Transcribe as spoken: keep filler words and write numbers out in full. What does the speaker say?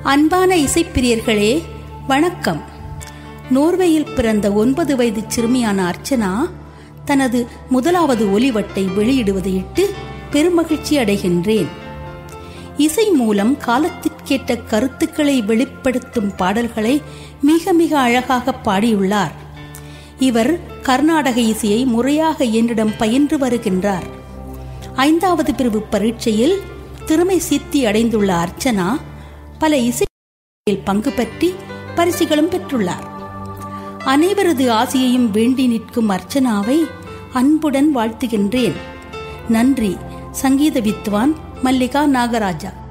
அன்பான இசைப்பிரியர்களே வணக்கம். நோர்வேயில் பிறந்த ஒன்பது வயது சிறுமியான அர்ச்சனா தனது முதலாவது ஒலிவட்டை வெளியிடுவதையிட்டு பெருமகிழ்ச்சி அடைகின்றேன். இசை மூலம் காலத்திற்கேற்ற கருத்துக்களை வெளிப்படுத்தும் பாடல்களை மிக மிக அழகாக பாடியுள்ளார். இவர் கர்நாடக இசையை முறையாக என்னிடம் பயின்று வருகின்றார். ஐந்தாவது பிரிவு பரீட்சையில் திறமை சித்தி அடைந்துள்ள அர்ச்சனா பல இசை பங்கு பற்றி பரிசுகளும் பெற்றுள்ளார். அனைவரது ஆசையையும் வேண்டி நிற்கும் அர்ச்சனாவை அன்புடன் வாழ்த்துகின்றேன். நன்றி. சங்கீத வித்வான் மல்லிகா நாகராஜா.